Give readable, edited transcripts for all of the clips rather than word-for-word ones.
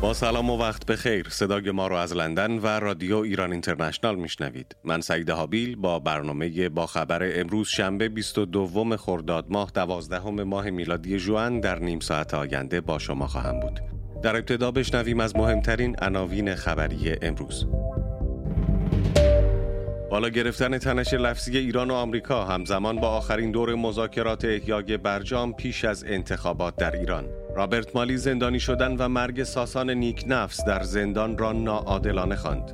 با سلام و وقت بخیر. صدای ما رو از لندن و رادیو ایران اینترنشنال میشنوید. من سعید حابیل با برنامه با خبر امروز شنبه 22 خرداد ماه 12 ماه میلادی ژوئن در نیم ساعت آینده با شما خواهم بود. در ابتدا بشنویم از مهمترین عناوین خبری امروز. بالا گرفتن تنش لفظی ایران و آمریکا همزمان با آخرین دور مذاکرات احیای برجام پیش از انتخابات در ایران. رابرت مالی زندانی شدن و مرگ ساسان نیکنفس در زندان را ناعادلانه خواند.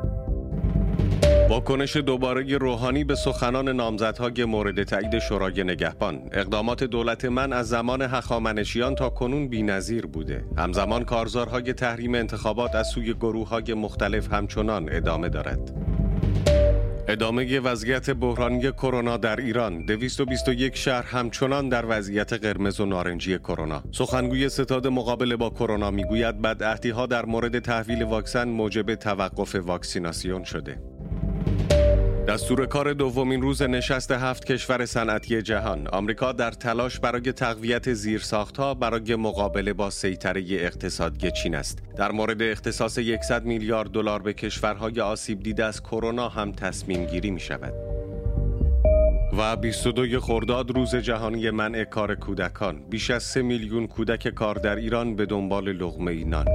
واکنش دوباره روحانی به سخنان نامزدهای مورد تایید شورای نگهبان. اقدامات دولت من از زمان هخامنشیان تا کنون بی‌نظیر بوده. همزمان کارزارهای تحریم انتخابات از سوی گروه‌های مختلف همچنان ادامه دارد. ادامه وضعیت بحرانی کرونا در ایران. 221 شهر همچنان در وضعیت قرمز و نارنجی کرونا. سخنگوی ستاد مقابله با کرونا میگوید بدعهدی‌ها در مورد تحویل واکسن موجب توقف واکسیناسیون شده. دستور کار دومین روز نشست 7 کشور صنعتی جهان. آمریکا در تلاش برای تقویت زیرساخت‌ها برای مقابله با سیطره اقتصادی چین است. در مورد اختصاص 100 میلیارد دلار به کشورهای آسیب دیده از کرونا هم تصمیم گیری می شود. و 22 خرداد روز جهانی منع کار کودکان. بیش از 3 میلیون کودک کار در ایران به دنبال لقمه نان.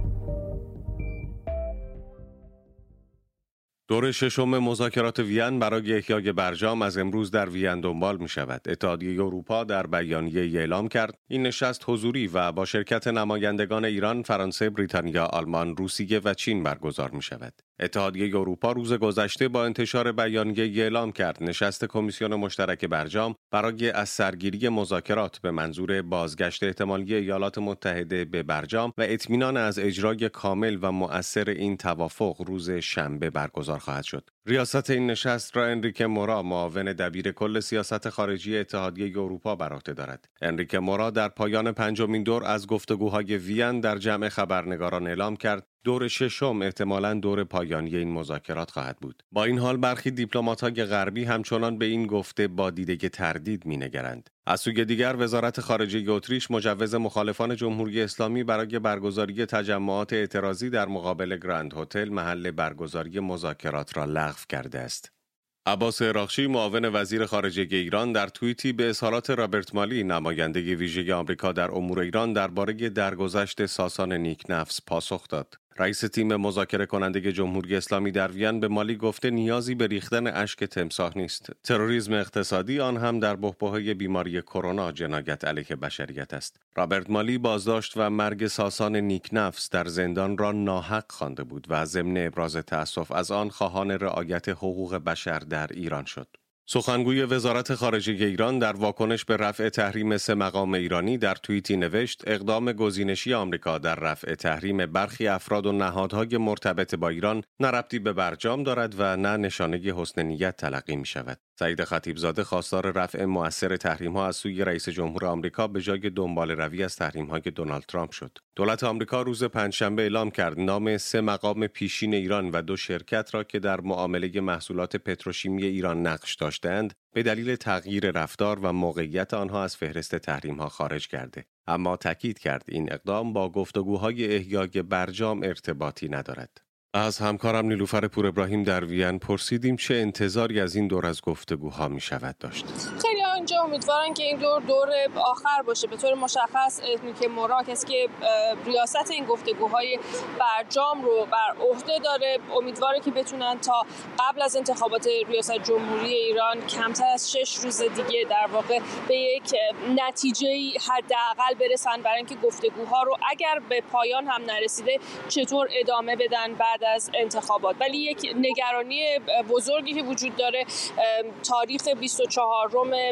دور ششم مذاکرات وین برای احیای برجام از امروز در وین دنبال می شود. اتحادیه اروپا در بیانیه‌ای اعلام کرد این نشست حضوری و با شرکت نمایندگان ایران، فرانسه، بریتانیا، آلمان، روسیه و چین برگزار می شود. اتحادیه اروپا روز گذشته با انتشار بیانیه‌ای اعلام کرد نشست کمیسیون مشترک برجام برای از سرگیری مذاکرات به منظور بازگشت احتمالی ایالات متحده به برجام و اطمینان از اجرای کامل و مؤثر این توافق روز شنبه برگزار خواهد شد. ریاست این نشست را انریکه مورا، معاون دبیر کل سیاست خارجی اتحادیه اروپا بر عهده دارد. انریکه مورا در پایان پنجمین دور از گفتگوهای وین در جمع خبرنگاران اعلام کرد دور ششم احتمالاً دور پایانی این مذاکرات خواهد بود. با این حال برخی دیپلمات‌های غربی همچنان به این گفته با دیده تردید می‌نگرند. از سوی دیگر وزارت خارجه اتریش مجوز مخالفان جمهوری اسلامی برای برگزاری تجمعات اعتراضی در مقابل گرند هتل محل برگزاری مذاکرات را لغو کرده است. عباس اراغچی، معاون وزیر خارجه ایران، در توییتی به اظهارات رابرت مالی، نماینده ویژه آمریکا در امور ایران، درباره درگذشت ساسان نیکنفس پاسخ داد. رئیس تیم مذاکره کننده جمهوری اسلامی در وین به مالی گفته نیازی به ریختن اشک تمساح نیست. تروریسم اقتصادی آن هم در بحبوحه بیماری کرونا جنایت علیه بشریت است. رابرت مالی بازداشت و مرگ ساسان نیکنفس در زندان را ناحق خوانده بود و ضمن ابراز تأسف از آن خواهان رعایت حقوق بشر در ایران شد. سخنگوی وزارت خارجه ایران در واکنش به رفع تحریم 3 مقام ایرانی در توییتی نوشت اقدام گزینشی آمریکا در رفع تحریم برخی افراد و نهادهای مرتبط با ایران نه ربطی به برجام دارد و نه نشانه حسن نیت تلقی می شود. سعید خطیبزاده خواستار رفع مؤثر تحریم‌ها از سوی رئیس جمهور آمریکا به جای دنبال روی از تحریم‌های دونالد ترامپ شد. دولت آمریکا روز پنجشنبه اعلام کرد نام 3 مقام پیشین ایران و 2 شرکت را که در معامله محصولات پتروشیمی ایران نقش داشتند به دلیل تغییر رفتار و موقعیت آنها از فهرست تحریم‌ها خارج کرده. اما تاکید کرد این اقدام با گفتگوهای احیای برجام ارتباطی ندارد. از همکارم نیلوفر پور ابراهیم در وین پرسیدیم چه انتظاری از این دور از گفتگوها می شود داشت. خیلی اینجا امیدوارن که این دور آخر باشه. به طور مشخص انریکه مورا کسی که ریاست این گفتگوهای برجام رو بر عهده داره امیدواره که بتونن تا قبل از انتخابات ریاست جمهوری ایران کمتر از 6 روز دیگه در واقع به یک نتیجه حداقل برسن برای اینکه گفتگوها رو اگر به پایان هم نرسیده چطور ادامه بدن بعد از انتخابات. ولی یک نگرانی بزرگی که وجود داره تاریخ 24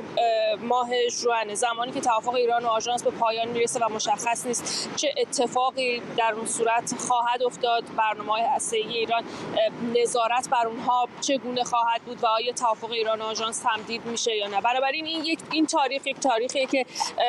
ماه ژوئن، زمانی که توافق ایران و آژانس به پایان میرسه و مشخص نیست چه اتفاقی در اون صورت خواهد افتاد، برنامه‌های هسته‌ای ایران نظارت بر اونها چگونه خواهد بود و آیا توافق ایران و آژانس تمدید میشه یا نه. بنابراین این تاریخ یک تاریخی که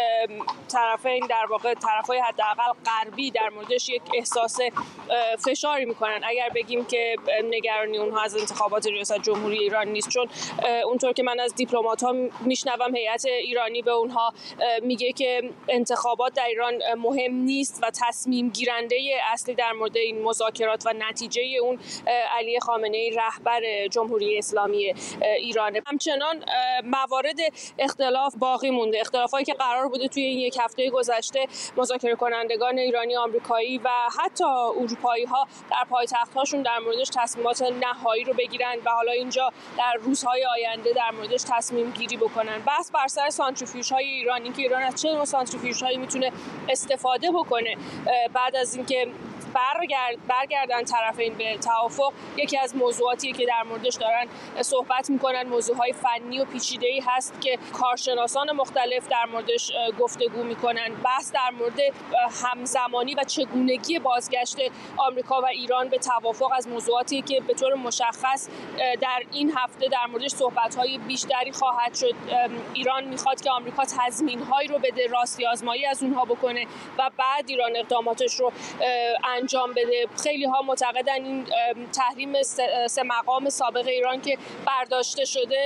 طرفین در واقع طرفای حداقل غربی در موردش یک احساس فشاری میکنن اگر بگیم که نگرانی اونها از انتخابات ریاست جمهوری ایران نیست، چون اونطور که من از دیپلمات‌ها میشنوم هم هیئت ایرانی به اونها میگه که انتخابات در ایران مهم نیست و تصمیم گیرنده اصلی در مورد این مذاکرات و نتیجه اون علی خامنه‌ای رهبر جمهوری اسلامی ایران. همچنان موارد اختلاف باقی مونده، اختلافایی که قرار بوده توی این یک هفته گذشته مذاکره کنندگان ایرانی، آمریکایی و حتی اروپایی ها در پایتخت‌هاشون در موردش تصمیمات نهایی رو بگیرن و حالا اینجا در روزهای آینده در موردش تصمیم گیری بکنن. بحث بر سر سانتریفیوژهای ایران، اینکه ایران از چه نوع سانتریفیوژهایی میتونه استفاده بکنه بعد از اینکه برگردن طرفین به توافق، یکی از موضوعاتی که در موردش دارن صحبت میکنن موضوعهای فنی و پیچیده‌ای هست که کارشناسان مختلف در موردش گفتگو میکنن. بحث در مورد همزمانی و چگونگی بازگشت آمریکا و ایران به توافق از موضوعاتی که به طور مشخص در این هفته در موردش صحبت‌های بیشتری خواهد شد. ایران میخواد که آمریکا تضمین‌هایی رو بده، راستی آزمایی از اونها بکنه و بعد ایران اقداماتش رو انجام بده. خیلی ها معتقدن این تحریم سه مقام سابق ایران که برداشته شده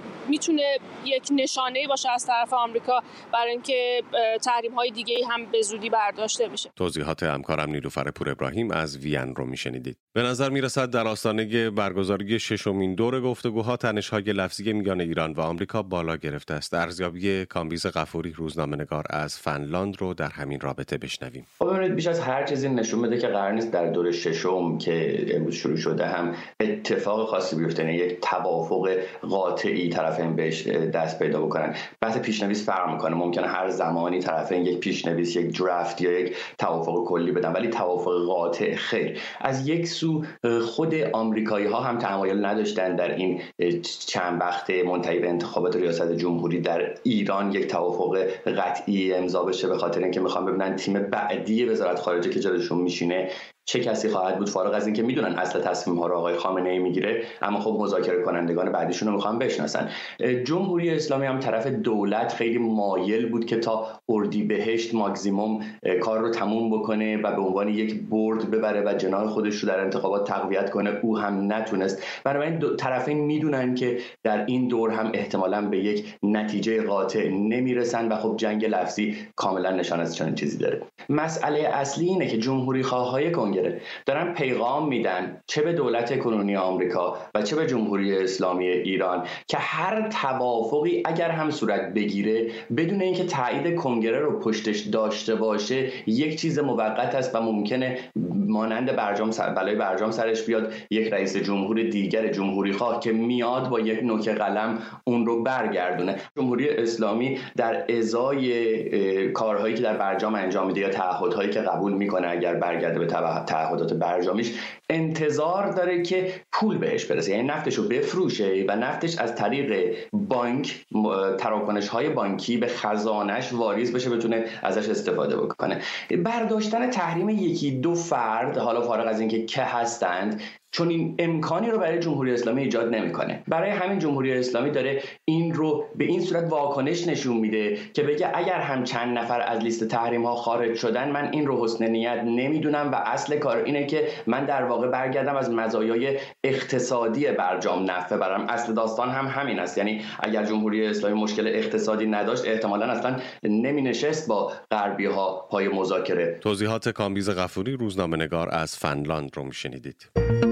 میتونه یک نشانه‌ای باشه از طرف آمریکا برای اینکه تحریم‌های دیگه‌ای هم به زودی برداشته بشه. توضیحات همکارم نیلوفر پور ابراهیم از وین رو میشنیدید. به نظر میرسد در آستانه برگزاری ششمین دور گفتگوها تنش‌های لفظی میان ایران و آمریکا بالا گرفته است. ارزیابی کامبیز غفوری روزنامه‌نگار از فنلاند رو در همین رابطه بشنویم. ببینید بیش از هر چیزی نشون میده که قرار نیست در دور ششم که امروز شروع شده هم اتفاق خاصی بیفته، یعنی یک توافق قاطعی طرفین بهش دست پیدا بکنن. بحث پیشنویس فرق میکنه، ممکنه هر زمانی طرفین یک پیشنویس، یک درافت یا یک توافق کلی بدن، ولی توافق قاطع خیر. از یک سو خود آمریکایی ها هم تمایل نداشتن در این چند وقت منتهی به انتخابات ریاست جمهوری در ایران یک توافق قطعی امضا بشه، به خاطر اینکه میخوان ببینن تیم بعدی وزارت خارجه که جلوشون میشینه چه کسی خواهد بود، فارغ از اینکه میدونن اصل تصمیم ها رو آقای خامنه‌ای میگیره، اما خب مذاکره کنندگان بعدیشون رو میخوان بشناسن. جمهوری اسلامی هم طرف دولت خیلی مایل بود که تا اردیبهشت ماکسیموم کار رو تموم بکنه و به عنوان یک برد ببره و جناح خودش رو در انتخابات تقویت کنه. او هم نتونست. بنابراین طرفین میدونن که در این دور هم احتمالاً به یک نتیجه قاطع نمیرسن و خب جنگ لفظی کاملا نشان از چنین چیزی داره. مسئله اصلی اینه که جمهوری خواهای کنگره دارن پیغام میدن چه به دولت کنونی آمریکا و چه به جمهوری اسلامی ایران که هر توافقی اگر هم صورت بگیره بدون اینکه تایید کنگره رو پشتش داشته باشه یک چیز موقت است و ممکنه مانند بلای برجام سرش بیاد یک رئیس جمهور دیگر جمهوری خواه که میاد با یک نوک قلم اون رو برگردونه. جمهوری اسلامی در ازای کارهایی که در برجام انجام میده یا تعهدهایی که قبول میکنه اگر برگرده به تعهدات برجامیش انتظار داره که پول بهش برسه، یعنی نفتش رو بفروشه و نفتش از طریق بانک تراکنش‌های بانکی به خزانش واریز بشه، بتونه ازش استفاده بکنه. برداشتن تحریم یکی دو فرد، حالا فارغ از اینکه که هستند، چون این امکانی رو برای جمهوری اسلامی ایجاد نمیکنه. برای همین جمهوری اسلامی داره این رو به این صورت واکنش نشون میده که بگه اگر هم چند نفر از لیست تحریم ها خارج شدن من این رو حسن نیت نمیدونم و اصل کار اینه که من در واقع برگردم از مزایای اقتصادی برجام نفع ببرم. اصل داستان هم همین است، یعنی اگر جمهوری اسلامی مشکل اقتصادی نداشت احتمالاً اصلا نمینشست با غربی ها پای مذاکره. توضیحات کامبیز غفوری روزنامه‌نگار از فنلاند رو میشنیدید.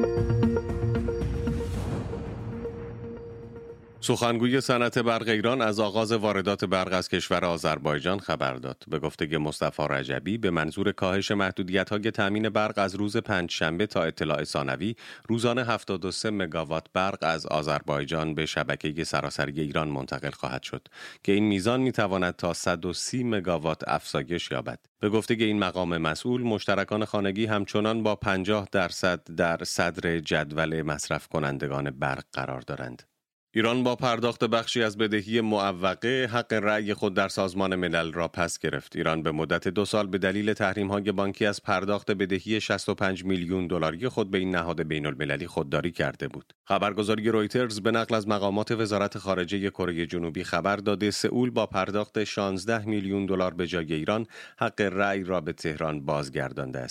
سخنگوی صنعت برق ایران از آغاز واردات برق از کشور آذربایجان خبر داد. به گفته مصطفی رجبی به منظور کاهش محدودیت‌های تامین برق از روز پنجشنبه تا اطلاع ثانوی روزانه 73 مگاوات برق از آذربایجان به شبکه سراسری ایران منتقل خواهد شد که این میزان می‌تواند تا 130 مگاوات افزایش یابد. به گفته این مقام مسئول مشترکان خانگی همچنان با 50% در صدر جدول مصرف کنندگان برق قرار دارند. ایران با پرداخت بخشی از بدهی معوقه حق رأی خود در سازمان ملل را پس گرفت. ایران به مدت 2 سال به دلیل تحریم‌های بانکی از پرداخت بدهی 65 میلیون دلاری خود به این نهاد بین‌المللی خودداری کرده بود. خبرگزاری رویترز به نقل از مقامات وزارت خارجه کره جنوبی خبر داده سئول با پرداخت 16 میلیون دلار به جای ایران حق رأی را به تهران بازگردانده است.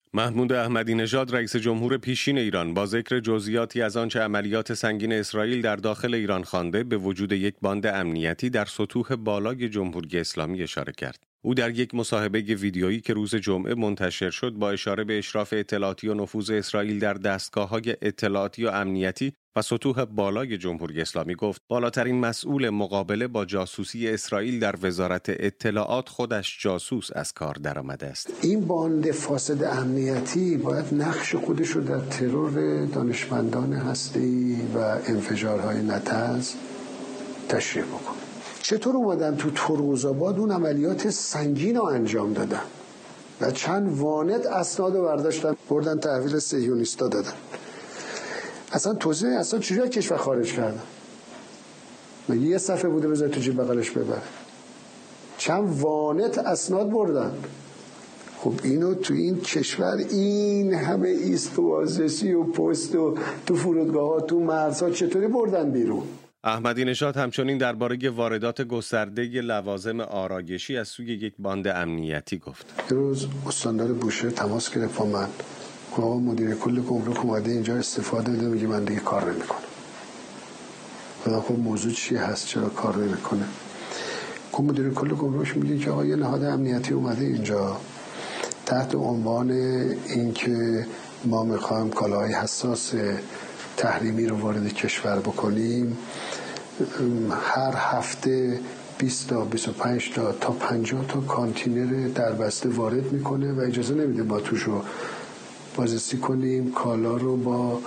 محمود احمدی نژاد رئیس جمهور پیشین ایران با ذکر جزئیاتی از آنچه عملیات سنگین اسرائیل در داخل ایران خوانده به وجود یک باند امنیتی در سطوح بالای جمهوری اسلامی اشاره کرد. او در یک مصاحبه ویدیویی که روز جمعه منتشر شد با اشاره به اشراف اطلاعاتی و نفوذ اسرائیل در دستگاه‌های اطلاعاتی و امنیتی و سطوح بالای جمهوری اسلامی گفت بالاترین مسئول مقابله با جاسوسی اسرائیل در وزارت اطلاعات خودش جاسوس از کار درآمده است. این باند فاسد امنیتی باید نقش خودش رو در ترور دانشمندان هسته‌ای و انفجارهای نتنز تشریح بکنه. چطور اومدن تو تروزآباد اون عملیات سنگین رو انجام دادن و چند واند اسناد رو برداشتن بردن تحویل صهیونیستا دادن. اصلا توزیع اصلا چجوری کشور خارج کردن؟ مگه یه صفحه بوده بذار تو جیب بغلش ببره؟ چند واند اسناد بردن. خب اینو تو این کشور این همه ایست و آزرسی و پست و تو فرودگاه ها تو مرزها چطوری بردن بیرون؟ احمدی نژاد همچنین درباره واردات گسترده لوازم آرایشی از سوی یک باند امنیتی گفت. یه روز استاندار بوشهر تماس گرفت با من. آقا مدیر کل گمرک اومده اینجا استفاده بده، میگه من دیگه کار نمیکنم. خب موضوع چی هست چرا کار نمیکنه؟ خب مدیر کل گمرک میگه که آقا یه نهاد امنیتی اومده اینجا تحت عنوان اینکه ما میخوایم کالاهای حساس تحریمی رو وارد کشور بکنیم، هر هفته 20 تا 25 تا 50 تا کانتینر دربسته وارد میکنه و اجازه نمیده با توشو بازرسی کنیم، کالا رو با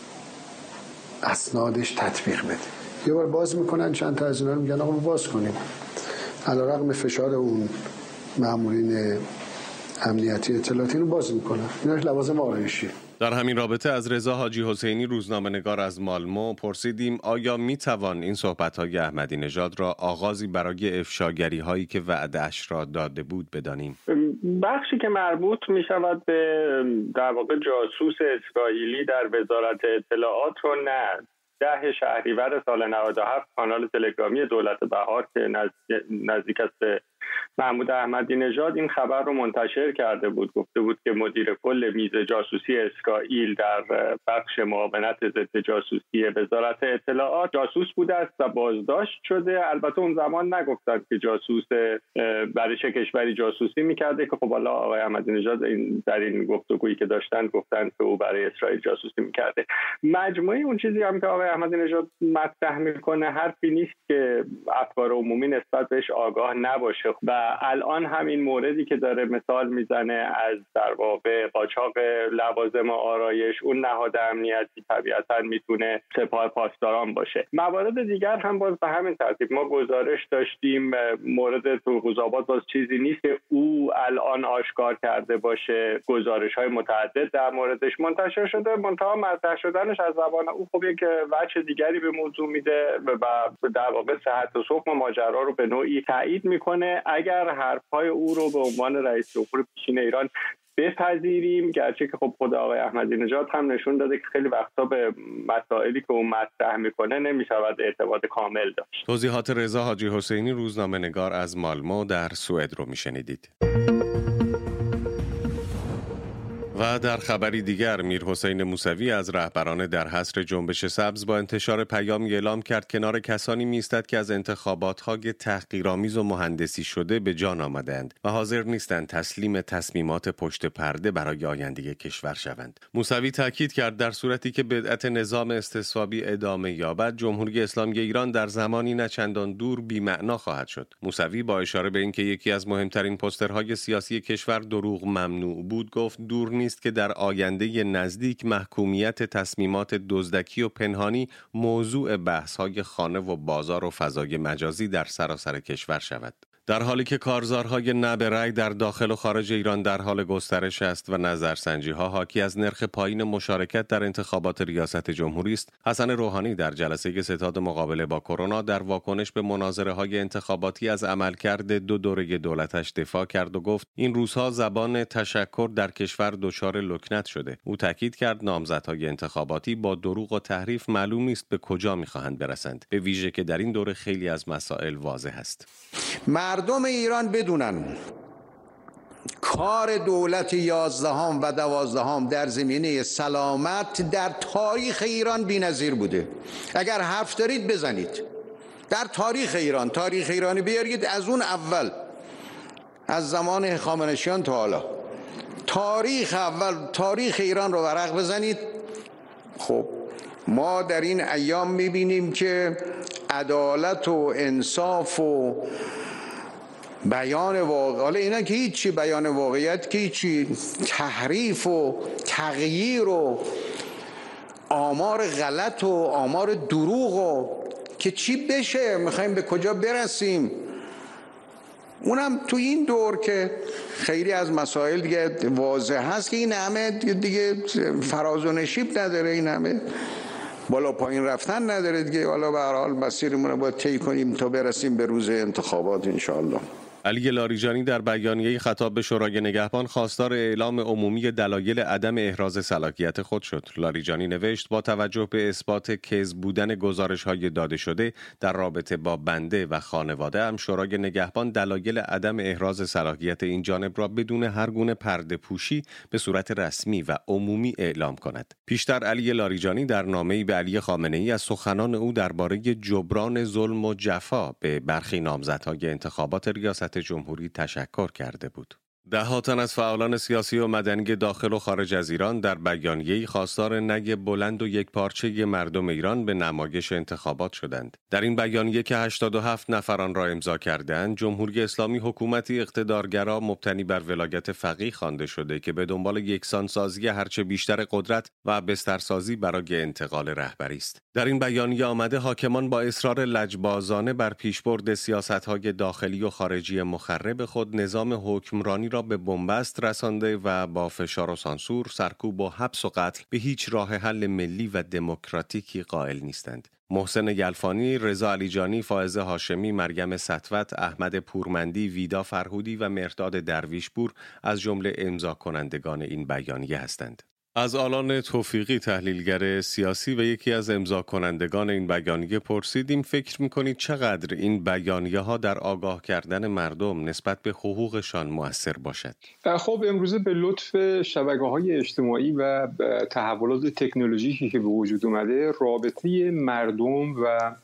اسنادش تطبیق بده. یه بار باز میکنن چند تا از اینا رو میگن آقا باز کنیم، علیرغم فشار اون مامورین امنیتی اطلاعاتی رو باز میکنن. ایناش لوازم آرایشی. در همین رابطه از رضا حاجی حسینی روزنامه‌نگار از مالمو پرسیدیم آیا میتوان این صحبت‌های احمدی نژاد را آغازی برای افشاگری‌هایی که وعده‌اش را داده بود بدانیم؟ بخشی که مربوط می‌شود به در واقع جاسوس اسرائیلی در وزارت اطلاعات رو نه. 10 شهریور سال 97 کانال تلگرامی دولت بهار که نزدیک است به محمود احمدی نژاد این خبر رو منتشر کرده بود. گفته بود که مدیر کل میز جاسوسی اسرائیل در بخش معاونت ضد جاسوسی وزارت اطلاعات جاسوس بوده است و بازداشت شده. البته اون زمان نگفتند که جاسوس برای چه کشوری جاسوسی میکرده که خب حالا آقای احمدی نژاد در این گفتگویی که داشتن گفتند که او برای اسرائیل جاسوسی میکرده. مجموعه اون چیزی هم که آقای احمدی نژاد مطرح میکنه حرفی نیست که افکار عمومی نسبت بهش آگاه نباشه و الان همین موردی که داره مثال میزنه از در واقع قاچاق لوازم آرایش، اون نهاد امنیتی طبیعتاً میتونه سپاه پاسداران باشه. موارد دیگر هم باز به همین ترتیب ما گزارش داشتیم. مورد تروزآباد باز چیزی نیست که او الان آشکار کرده باشه. گزارش‌های متعدد در موردش منتشر شده، منتها مطرح شدنش از زبان او خب یک وجه دیگری به موضوع میده و در واقع صحت و سقم ماجرا رو به نوعی تایید میکنه. اگر حرفهای او رو به عنوان رئیس جمهور پیشین ایران بپذیریم، گرچه که خب خود آقای احمدی نژاد هم نشون داده که خیلی وقتا به مسائلی که اون مطرح میکنه نمیشود اعتماد کامل داشت. توضیحات رضا حاجی حسینی روزنامه‌نگار از مالمو در سوئد رو میشنیدید. و در خبری دیگر میرحسین موسوی از رهبران در حصر جنبش سبز با انتشار پیامی اعلام کرد کنار کسانی می‌ایستد که از انتخابات‌های تحقیرآمیز و مهندسی شده به جان آمدند و حاضر نیستند تسلیم تصمیمات پشت پرده برای آینده کشور شوند. موسوی تاکید کرد در صورتی که بدعت نظام استصوابی ادامه یابد، جمهوری اسلامی ایران در زمانی نه چندان دور بی‌معنا خواهد شد. موسوی با اشاره به اینکه یکی از مهمترین پوسترهای سیاسی کشور دروغ ممنوع بود، گفت دور نیست که در آینده نزدیک محکومیت تصمیمات دزدکی و پنهانی موضوع بحث‌های خانه و بازار و فضای مجازی در سراسر کشور شود. در حالی که کارزارهای نه به رأی در داخل و خارج ایران در حال گسترش است و نظرسنجی‌ها حاکی از نرخ پایین مشارکت در انتخابات ریاست جمهوری است، حسن روحانی در جلسه ستاد مقابله با کرونا در واکنش به مناظره‌های انتخاباتی از عملکرد 2 دوره دولتش دفاع کرد و گفت این روزها زبان تشکر در کشور دچار لکنت شده. او تاکید کرد نامزدهای انتخاباتی با دروغ و تحریف معلوم نیست به کجا می‌خواهند برسند، به ویژه که در این دوره خیلی از مسائل واضح است. مردم ایران بدونن کار دولت 11 و 12 در زمینه سلامت در تاریخ ایران بی‌نظیر بوده. اگر حرف دارید بزنید در تاریخ ایران، تاریخ ایرانی بیارید از اون اول، از زمان هخامنشیان تا حالا، تاریخ اول، تاریخ ایران رو ورق بزنید. خب ما در این ایام میبینیم که عدالت و انصاف و بیان واقع، حالا اینا که هیچی، بیان واقعیت که هیچی، تحریف و تغییر و آمار غلط و آمار دروغ و که چی بشه، میخوایم به کجا برسیم. اونم تو این دور که خیلی از مسائل دیگه واضح هست که این همه دیگه فراز و نشیب نداره، این همه بالا پایین رفتن نداره دیگه. حالا به هر حال مسیرمون رو باید طی کنیم تا برسیم به روز انتخابات انشاءالله. علی لاریجانی در بیانیه‌ای خطاب به شورای نگهبان خواستار اعلام عمومی دلایل عدم احراز صلاحیت خود شد. لاریجانی نوشت با توجه به اثبات کذب بودن گزارش‌های داده شده در رابطه با بنده و خانواده ام، شورای نگهبان دلایل عدم احراز صلاحیت این جانب را بدون هر گونه پرده پوشی به صورت رسمی و عمومی اعلام کند. پیشتر علی لاریجانی در نامه‌ای به علی خامنه‌ای از سخنان او درباره جبران ظلم و جفا به برخی نامزدهای انتخابات ریاست جمهوری تشکر کرده بود. ده‌ها تن از فعالان سیاسی و مدنی داخل و خارج از ایران در بیانیه‌ای خواستار نگ بلند و یکپارچه مردم ایران به نمایش انتخابات شدند. در این بیانیه که 87 نفر آن را امضا کردند، جمهوری اسلامی حکومتی اقتدارگرا مبتنی بر ولایت فقیه خوانده شده که به دنبال یکسانسازی هرچه بیشتر قدرت و بسترسازی برای انتقال رهبری است. در این بیانیه آمده حاکمان با اصرار لجبازانه بر پیشبرد سیاست‌های داخلی و خارجی مخرب خود نظام حکمرانی را به بنبست رسانده و با فشار و سانسور، سرکوب و حبس و قتل به هیچ راه حل ملی و دموکراتیکی قائل نیستند. محسن یلفانی، رضا علیجانی، فائزه هاشمی، مریم سطوت، احمد پورمندی، ویدا فرهودی و مهرداد درویشپور از جمله امضا کنندگان این بیانیه هستند. از آلان توفیقی، تحلیلگر سیاسی و یکی از امضا کنندگان این بیانیه پرسیدیم فکر می‌کنید چقدر این بیانیه ها در آگاه کردن مردم نسبت به حقوقشان مؤثر باشد؟ خب امروزه به لطف شبکه‌های اجتماعی و تحولات تکنولوژیکی که به وجود اومده، رابطه مردم و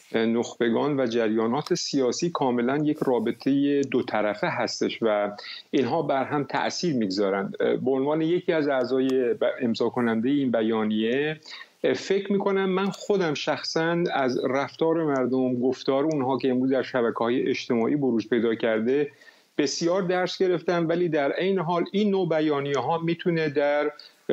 نخبگان و جریانات سیاسی کاملا یک رابطه دو طرفه هستش و اینها بر هم تأثیر میگذارند. به عنوان یکی از اعضای امضا کننده این بیانیه فکر میکنم من خودم شخصا از رفتار مردم، گفتار اونها که امروز در شبکه‌های اجتماعی بروز پیدا کرده بسیار درس گرفتم، ولی در عین حال این نوع بیانیه ها میتونه در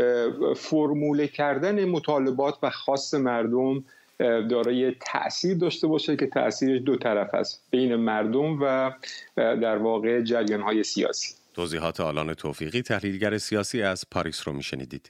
فرموله کردن مطالبات و خواست مردم دارای تأثیر داشته باشه که تأثیرش دو طرف است، بین مردم و در واقع جریان‌های سیاسی. توضیحات آلان توفیقی، تحلیلگر سیاسی از پاریس رو میشنیدید.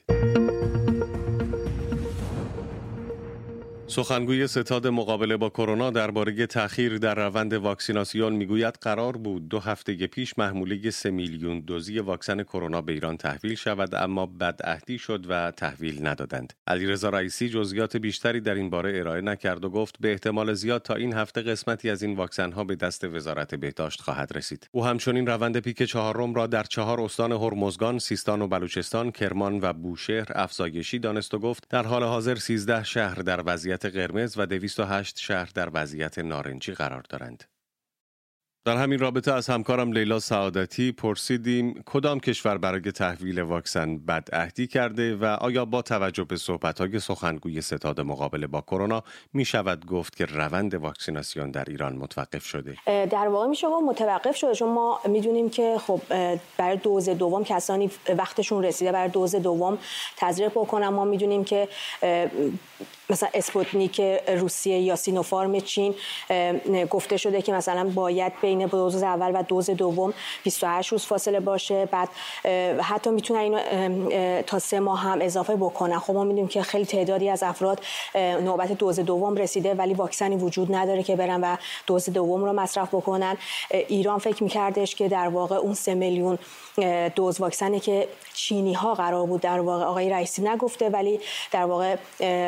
سخنگوی ستاد مقابله با کرونا درباره تأخیر در روند واکسیناسیون میگوید قرار بود 2 هفته پیش محموله 3 میلیون دوزی واکسن کرونا به ایران تحویل شود، اما بدعهدی شد و تحویل ندادند. علیرضا رئیسی جزئیات بیشتری در این باره ارائه نکرد و گفت به احتمال زیاد تا این هفته قسمتی از این واکسن ها به دست وزارت بهداشت خواهد رسید. او همچنین روند پیک 4 را در 4 استان هرمزگان، سیستان و بلوچستان، کرمان و بوشهر افزایشی دانست و گفت در حال حاضر 13 شهر در وضعیت قرمز و 208 شهر در وضعیت نارنجی قرار دارند. در همین رابطه از همکارم لیلا سعادتی پرسیدیم کدام کشور برای تحویل واکسن بدعهدی کرده و آیا با توجه به صحبت‌های سخنگوی ستاد مقابله با کرونا می شود گفت که روند واکسیناسیون در ایران متوقف شده؟ در واقع میشه گفت متوقف شده، چون ما میدونیم که خب برای دوز دوم کسانی وقتشون رسیده برای دوز دوم تزریق بکنن. ما میدونیم که مثلا اسپوتنیک روسیه یا سینوفارم چین گفته شده که مثلا باید بین دوز اول و دوز دوم 28 روز فاصله باشه، بعد حتی میتونن اینو تا 3 ماه هم اضافه بکنن. خب ما میدونیم که خیلی تعدادی از افراد نوبت دوز دوم رسیده ولی واکسنی وجود نداره که برن و دوز دوم رو مصرف بکنن. ایران فکر میکردش که در واقع اون 3 میلیون دوز واکسنی که چینی ها قرار بود، در واقع آقای رئیسی نگفته ولی در واقع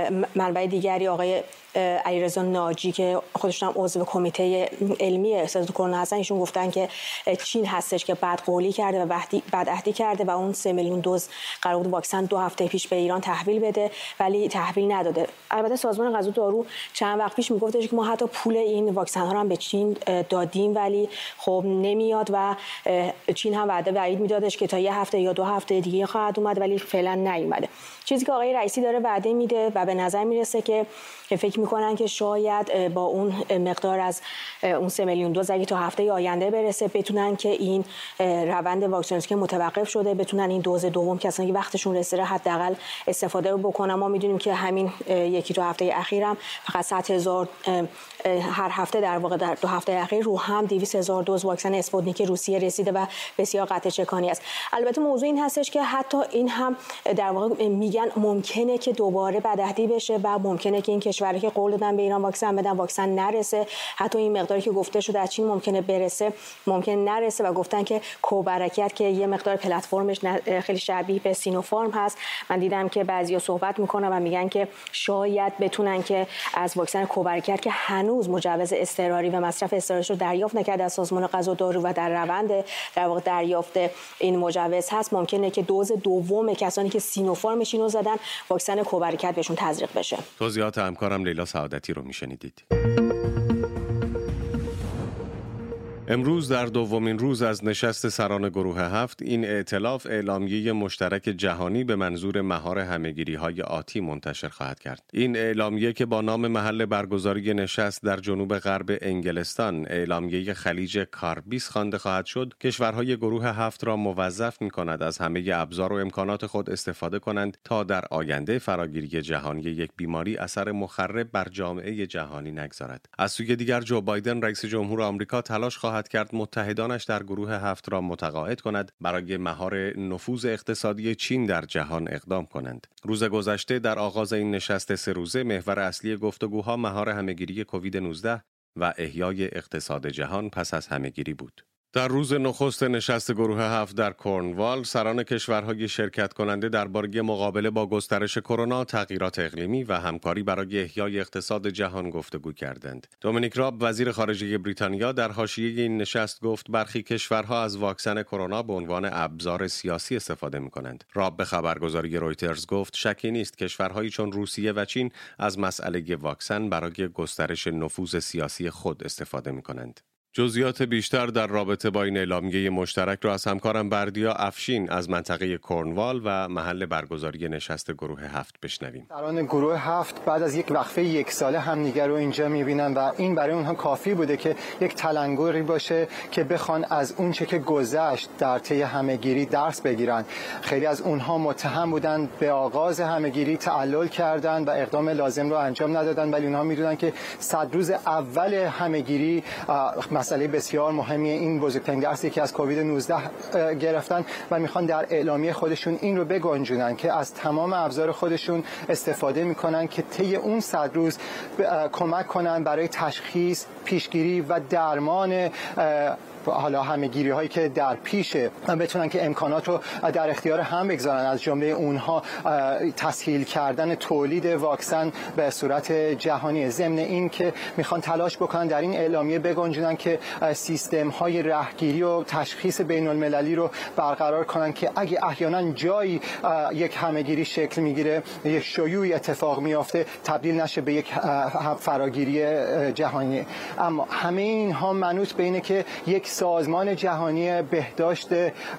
منبع دیگری آقای علیرضا ناجی که خودشون هم عضو کمیته علمی اقتصاد کرونا هستن، ایشون گفتن که چین هستش که بعد قولی کرده و بعد عهدی کرده و اون 3 میلیون دوز قرار بود واکسن 2 هفته پیش به ایران تحویل بده ولی تحویل نداده. البته سازمان غذا و دارو چند وقت پیش میگفتش که ما حتی پول این واکسن ها رو هم به چین دادیم ولی خب نمیاد و چین هم وعده وعید میدادش که تا 1 هفته یا 2 هفته دیگه خواهد اومد ولی فعلا نیومده. چیزی که آقای رئیسی داره وعده میده و به نظر میرسه که فکر میکنن که شاید با اون مقدار از اون 3 میلیون دوز اگه تا هفته آینده برسه بتونن که این روند واکسیناسیون که متوقف شده بتونن این دوز دوم که اصلا وقتشون رسیده حداقل استفاده رو بکنن. ما میدونیم که همین 1-2 هفته اخیرم فقط 100,000 هر هفته در واقع در 2 هفته اخیر رو هم 200,000 دوز واکسن اسپوتنیک روسیه رسیده و بسیار قطع چکانی است. البته موضوع این هستش که حتی این هم در واقع میگن ممکنه که دوباره بدعهدی بشه و ممکنه که این کشورها که قول دادن به ایران واکسن بدن واکسن نرسه. حتی این مقداری که گفته شده از چین ممکنه برسه ممکن نرسه و گفتن که کوبرکیت که یه مقدار پلتفرمش خیلی شبیه به سینوفارم هست. من دیدم که بعضیا صحبت میکنن و میگن که شاید بتونن که از واکسن کوبرکیت که هنوز مجوز اضطراری و مصرف اضطراریش رو دریافت نکرده از سازمان غذا و دارو و در روند در واقع دریافت این مجوز هست ممکنه که دوز دوم کسانی که سینوفارمش اینو زدن واکسن کوبرکیت بهشون تزریق بشه. توضیحات همکارم لیلا سعادتی رو میشنیدید. امروز در دومین روز از نشست سران گروه 7 این ائتلاف اعلامیه مشترک جهانی به منظور مهار همه‌گیری‌های آتی منتشر خواهد کرد. این اعلامیه که با نام محل برگزاری نشست در جنوب غرب انگلستان اعلامیه خلیج کاربیس خوانده خواهد شد، کشورهای گروه 7 را موظف می‌کند از همه ابزار و امکانات خود استفاده کنند تا در آینده فراگیری جهانی یک بیماری اثر مخرب بر جامعه جهانی نگذارد. از سوی دیگر جو بایدن رئیس جمهور آمریکا تلاش خواهد کرد متحدانش در گروه 7 را متقاعد کند برای مهار نفوذ اقتصادی چین در جهان اقدام کنند. روز گذشته در آغاز این نشست 3 روزه محور اصلی گفتگوها مهار همه‌گیری کووید 19 و احیای اقتصاد جهان پس از همه‌گیری بود. در روز نخست نشست گروه 7 در کورنوال، سران کشورهای شرکت کننده درباره مقابله با گسترش کرونا، تغییرات اقلیمی و همکاری برای احیای اقتصاد جهان گفتگو کردند. دومینیک راب وزیر خارجه بریتانیا در حاشیه این نشست گفت برخی کشورها از واکسن کرونا به عنوان ابزار سیاسی استفاده می‌کنند. راب به خبرگزاری رویترز گفت شکی نیست کشورهایی چون روسیه و چین از مسئله واکسن برای گسترش نفوذ سیاسی خود استفاده می‌کنند. جزئیات بیشتر در رابطه با این اعلامیه مشترک را از همکارم بردیا افشین از منطقه کورنوال و محل برگزاری نشست گروه 7 بشنویم. سران گروه 7 بعد از یک وقفه 1 ساله همدیگر رو اینجا می‌بینن و این برای اونها کافی بوده که یک تلنگری باشه که بخوان از اون چه که گذشت در طی همه‌گیری درس بگیرن. خیلی از اونها متهم بودن به آغاز همه‌گیری تعلل کردن و اقدام لازم رو انجام ندادن، ولی اونها می‌دونن که 100 روز اول همه‌گیری مسئله بسیار مهمی این بزرگترین درسی که از کووید 19 گرفتن و میخوان در اعلامیه خودشون این رو بگنجونن که از تمام ابزار خودشون استفاده میکنن که طی اون 100 روز کمک کنن برای تشخیص، پیشگیری و درمان حالا همه‌گیری هایی که در پیشه بتونن که امکانات رو در اختیار هم بگذارن، از جمله اونها تسهیل کردن تولید واکسن به صورت جهانی. ضمن این که میخوان تلاش بکنن در این اعلامیه بگنجونن که سیستم های رهگیری و تشخیص بین المللی رو برقرار کنن که اگه احیانا جایی یک همه‌گیری شکل میگیره، یک شیوعی اتفاق میافته، تبدیل نشه به یک فراگیری جهانی. اما همه اینها منوط به اینه که یک سازمان جهانی بهداشت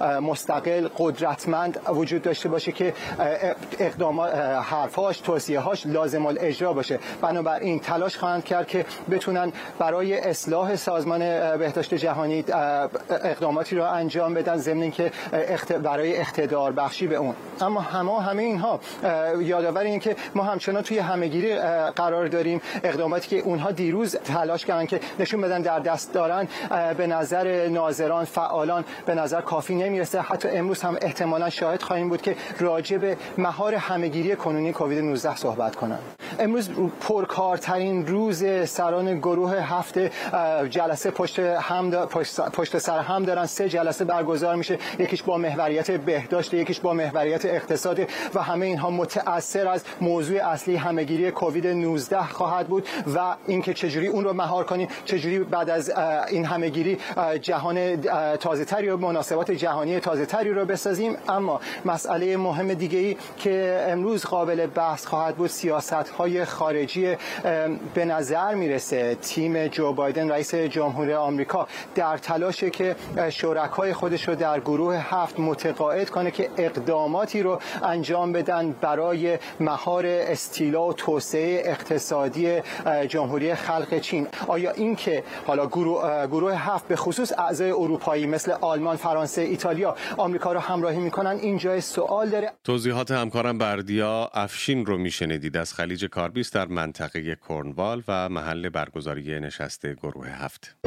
مستقل قدرتمند وجود داشته باشه که اقدامات، حرفاش، توصیه‌هاش لازم الاجرا باشه. بنابراین تلاش خواهند کرد که بتونن برای اصلاح سازمان بهداشت جهانی اقداماتی را انجام بدن، ضمن اینکه برای اقتدار بخشی به اون. اما همه اینها یادآور این که ما همچنان توی همه‌گیری قرار داریم. اقداماتی که اونها دیروز تلاش کردن که نشون بدن در دست دارن به نظر ساختار ناظران، فعالان به نظر کافی نمیرسه. حتی امروز هم احتمالاً شاهد خواهیم بود که راجع به مهار همه‌گیری کنونی کووید 19 صحبت کنند. امروز پرکارترین روز سران گروه 7 جلسه پشت سر هم دارن. 3 جلسه برگزار میشه، یکیش با محوریت بهداشت، یکیش با محوریت اقتصاد و همه اینها متأثر از موضوع اصلی همه‌گیری کووید 19 خواهد بود و اینکه چجوری اون رو مهار کنیم، چجوری بعد از این همه‌گیری جهان تازه‌تری و مناسبات جهانی تازه‌تری رو بسازیم. اما مسئله مهم دیگه‌ای که امروز قابل بحث خواهد بود سیاست‌های خارجی. به نظر میرسه تیم جو بایدن رئیس جمهوری آمریکا در تلاشه که شرکای خودش رو در گروه 7 متقاعد کنه که اقداماتی رو انجام بدن برای مهار استیلا و توسعه اقتصادی جمهوری خلق چین. آیا این که حالا گروه 7 به خصوص اعضای اروپایی مثل آلمان، فرانسه، ایتالیا آمریکا رو همراهی میکنن این جای سوال داره. توضیحات همکارم بردیا افشین رو میشنیدید از خلیج کاربیس در منطقه کورنوال و محل برگزاری نشست گروه 7.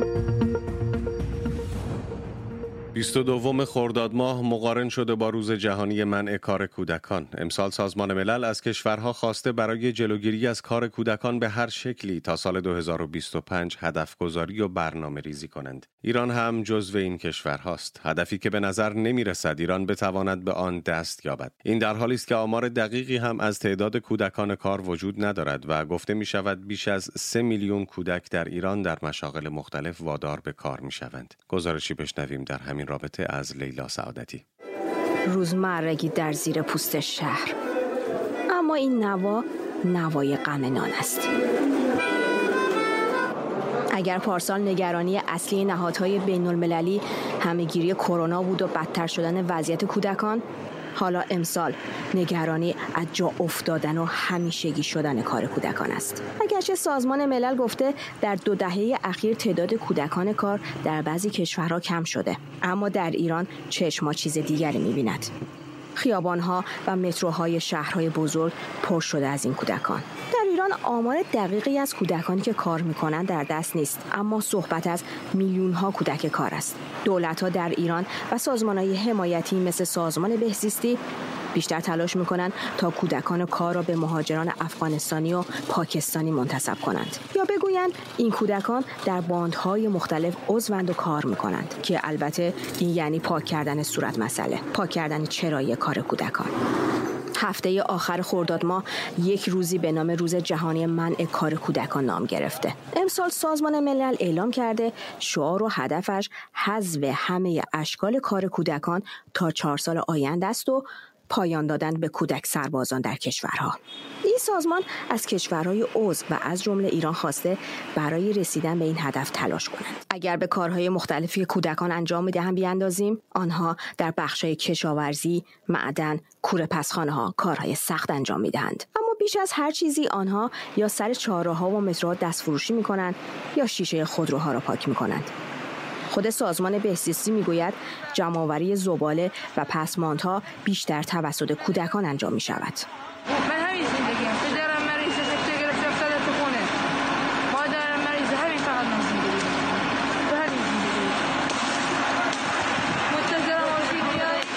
22 خرداد ماه مقارن شده با روز جهانی منع کار کودکان. امسال سازمان ملل از کشورها خواسته برای جلوگیری از کار کودکان به هر شکلی تا سال 2025 هدف گذاری و برنامه ریزی کنند. ایران هم جزو این کشورهاست. هدفی که به نظر نمی رسد ایران بتواند به آن دست یابد. این در حالی است که آمار دقیقی هم از تعداد کودکان کار وجود ندارد و گفته می شود بیش از 3 میلیون کودک در ایران در مشاغل مختلف وادار به کار می شوند. گزارشی بشنویم در همین رابطه از لیلا سعادتی. روزمرگی در زیر پوست شهر، اما این نوای غم نان است. اگر پارسال نگرانی اصلی نهادهای بین‌المللی همه‌گیری کرونا بود و بدتر شدن وضعیت کودکان، حالا امسال نگرانی از جا افتادن و همیشگی شدن کار کودکان است. اگرچه سازمان ملل گفته در 2 دهه اخیر تعداد کودکان کار در بعضی کشورها کم شده، اما در ایران چشم چیز دیگری می‌بیند. خیابان‌ها و متروهای شهرهای بزرگ پر شده از این کودکان. در ایران آمار دقیقی از کودکانی که کار می‌کنند در دست نیست، اما صحبت از میلیون‌ها کودک کار است. دولت‌ها در ایران و سازمان‌های حمایتی مثل سازمان بهزیستی بیشتر تلاش می‌کنند تا کودکان کار را به مهاجران افغانستانی و پاکستانی منتسب کنند یا بگویند این کودکان در باندهای مختلف عضوند و کار می‌کنند که البته این یعنی پاک کردن صورت مسئله، پاک کردن چرایی کار کودکان. هفته آخر خرداد ماه یک روزی به نام روز جهانی منع کار کودکان نام گرفته. امسال سازمان ملل اعلام کرده شعار و هدفش حذف همه اشکال کار کودکان تا 4 سال آینده است و پایان دادن به کودک سربازان در کشورها. این سازمان از کشورهای عضو و از جمله ایران خواسته برای رسیدن به این هدف تلاش کنند. اگر به کارهای مختلفی کودکان انجام می‌دهند بیاندازیم، آنها در بخش‌های کشاورزی، معدن، کوره پسخانه‌ها کارهای سخت انجام می‌دهند. اما بیش از هر چیزی آنها یا سر چهارراه‌ها و متروها دستفروشی می‌کنند یا شیشه خودروها را پاک می‌کنند. خود سازمان بهزیستی میگوید جمع‌آوری زباله و پسماندها بیشتر توسط کودکان انجام می شود. من همین زندگیم. پدرم مریض سکته گرفته افتاده تو خونه. مادرم مریض، همین فقط من زندگیم. تو همین زندگیم. منتظرم آرزوی بیای.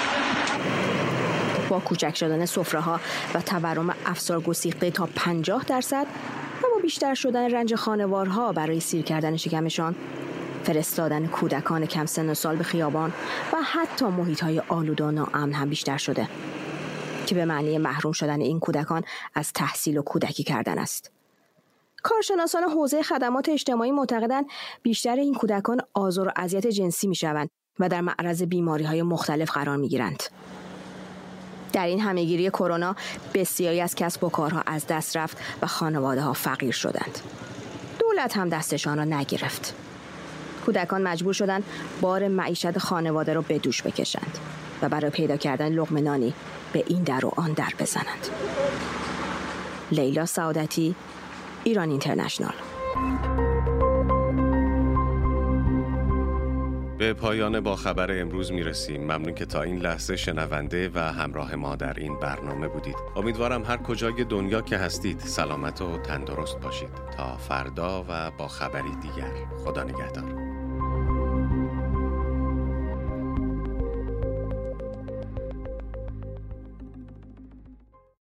با کوچک شدن سفره‌ها و تورم افزار گسیخته تا 50% و با بیشتر شدن رنج خانوارها برای سیر کردن شکمشان، فرستادن کودکان کم سن و سال به خیابان و حتی محیط‌های آلوده و ناامن هم بیشتر شده که به معنی محروم شدن این کودکان از تحصیل و کودکی کردن است. کارشناسان حوزه خدمات اجتماعی معتقدند بیشتر این کودکان آزار و اذیت جنسی می‌شوند و در معرض بیماری‌های مختلف قرار می‌گیرند. در این همه‌گیری کرونا بسیاری از کسب و کارها از دست رفت و خانواده‌ها فقیر شدند. دولت هم دستشان را نگرفت. کودکان مجبور شدند بار معیشت خانواده را به دوش بکشند و برای پیدا کردن لقمه نانی به این در و آن در بزنند. لیلا سعادتی، ایران اینترنشنال. به پایان با خبر امروز میرسیم. ممنون که تا این لحظه شنونده و همراه ما در این برنامه بودید. امیدوارم هر کجای دنیا که هستید سلامت و تندرست باشید. تا فردا و با خبری دیگر. خدا نگهدار.